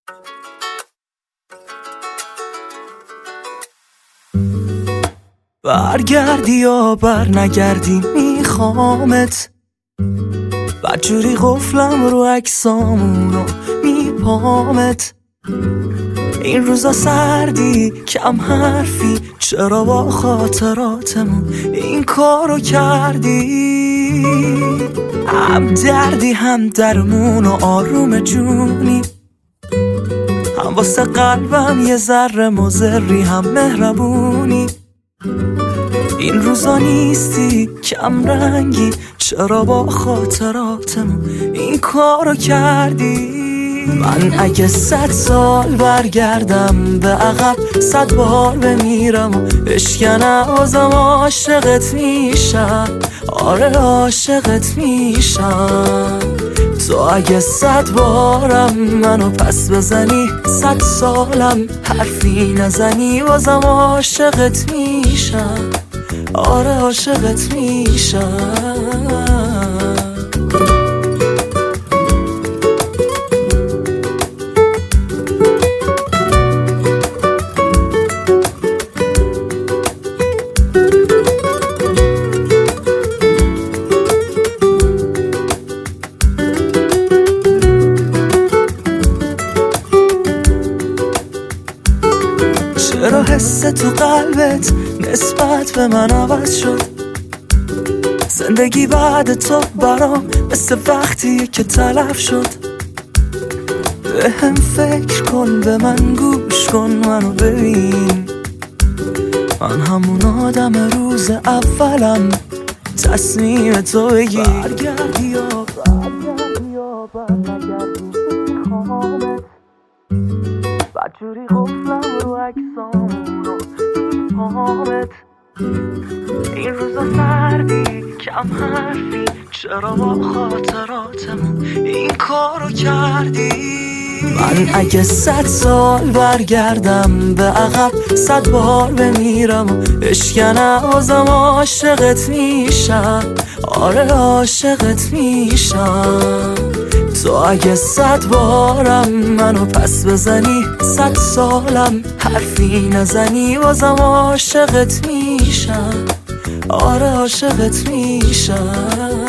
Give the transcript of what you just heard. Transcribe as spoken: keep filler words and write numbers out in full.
برگردی یا بر نگردی میخوامت، بدجوری قفلم رو عکسامونو میپامت. این روزا سردی کم حرفی، چرا با خاطراتمون این کارو کردی؟ هم دردی هم درمون و آروم جونی، هم واسه قلبم یه ذره مضری هم مهربونی. این روزا نیستی کم رنگی، چرا با خاطراتمون این کارو کردی؟ من اگه صد سال برگردم به عقب، صد بار بمیرم و بشکنم بازم عاشقت میشم. آره عاشقت میشم. تو اگه صد بارم منو پس بزنی، صد سالم حرفی نزنی، بازم عاشقت میشم. آره عاشقت میشم. چرا حس تو قلبت نسبت به من عوض شد؟ زندگی بعد تو برام مثل وقتیه که تلف شد. به هم فکر کن، به من گوش کن، منو ببین. من همون آدم روز اولم، تصمیم تو بگیر. برگردی یا برگردی یا برنگردی میخوامت، بدجوری قفلم رو عکسامون رو میپامت. این روزا سردی کم حرفی، چرا با خاطراتمون این کارو کردی؟ من اگه صد سال برگردم به عقب، صد بار بمیرم و بشکنم بازم عاشقت میشم. آره عاشقت میشم. تو اگه صد بارم منو پس بزنی، صد سالم حرفی نزنی، بازم عاشقت میشم. آره عاشقت میشم.